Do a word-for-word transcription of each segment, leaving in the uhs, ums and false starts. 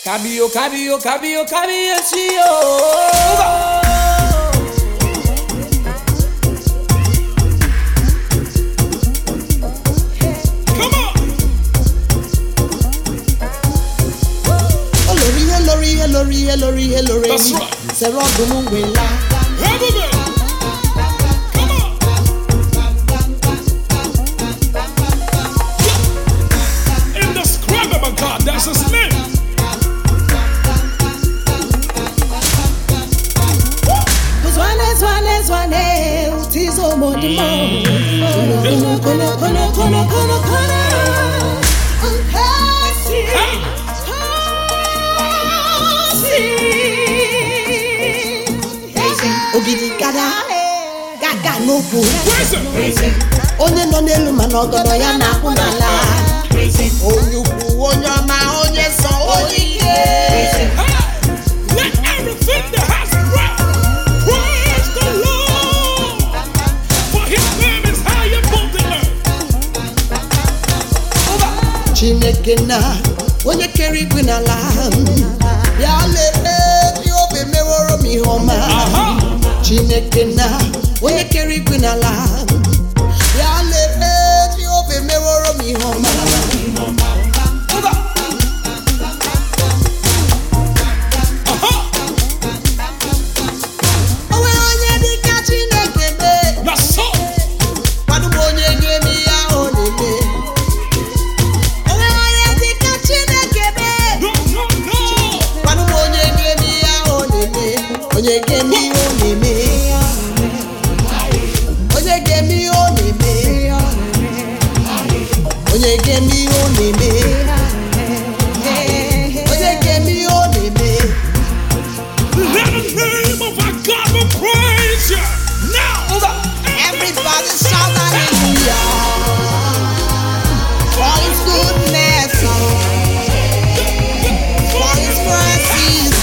Cabio, cabio, cabio, cabio, chio. Lori, Lori, Lori, Lori. That's right. Se rogo mungwela. Come on. Indescribable God, that's his name. Zwane, zwane, zwane. Utizo modimo. Kono, kono, kono, kono, kono, kono. Ogidi gada, gaga n'okwu. Onye nọ n'elu mana ọgọdọ ya na-akwụ n'ala. Onye ukwu, onye ọma, onye nsọ, onye ike. Let everything that has breath praise the Lord, for His name is high above the earth. Chineke na onye kere igwe n'ala. Ya lere bi obi meworo m ihe ọma. Chineke na onye kere igwe n'ala. Ya lere bi obi meworo m ihe ọma. O nwere onye dịka Chineke mee. Kwado m onye ga-eme ya ọ na-eme. O nwere onye dịka Chineke mee. Kwado m onye ga-eme ya ọ na-eme. Onye ga-eme ihe ọ na-eme. Onye ga-eme ihe ọ na-eme. Onye ga-eme ihe ọ na-eme. Onye ga-eme ihe ọ na-eme. Let the name of our God be praised now. Everybody shout hallelujah for His goodness, for His mercies,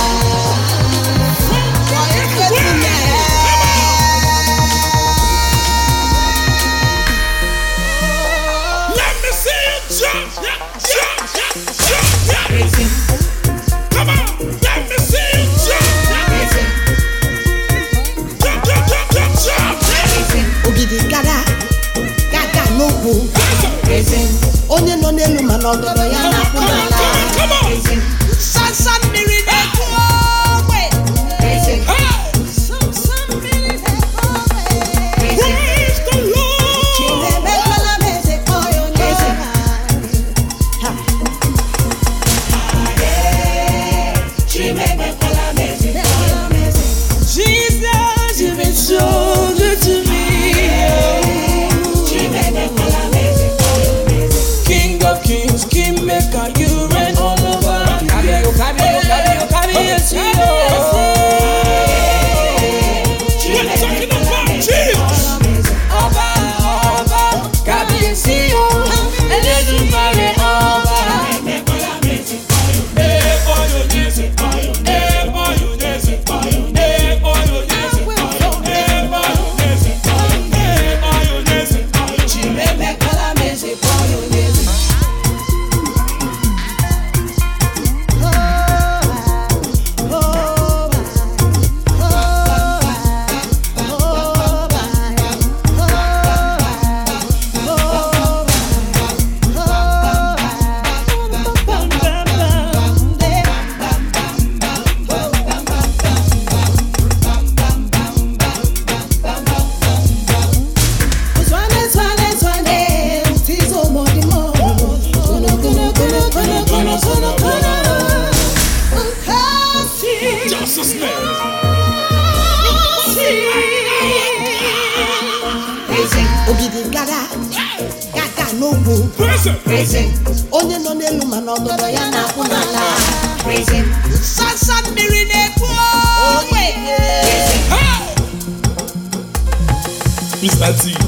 for His faithfulness. Let me see you jump, jump, jump, jump, jump. Come on, let me see you jump. Jump, jump, jump, jump, jump. Ogidi gada, gaga n'okwu. Onye nọ n'elu mana ọgọdọ ya na-akwụ n'ala. Come on. Sasa mmiri na-ekwu ogbe. Sasa mmiri na-ekwu ogbe. Praise the Lord. Chinemekwala m eze kpọọ ya onye ọma. Ha. Jesus, you've been so good to me. King of kings, King maker, you reign all over. Cabio, cabio, cabio, cabio, chio. We're talking about Jesus. Ọba, ọba, kábíyèsí o, Elédùmarè ọba. Chimemekwala m eze kpọọ ya onye eze. Zwane, zwane, zwane, utizo modimo. Kono, kono, kono, kono, kono, kono, kono. Nkasi. Just his name. Ogidi gada, gaga n'okwu. Praise him. Onye nọ n'elu mana ọgọdọ ya na-akwụ n'ala. Sasa mmiri na-ekwu ogbe. Mister T.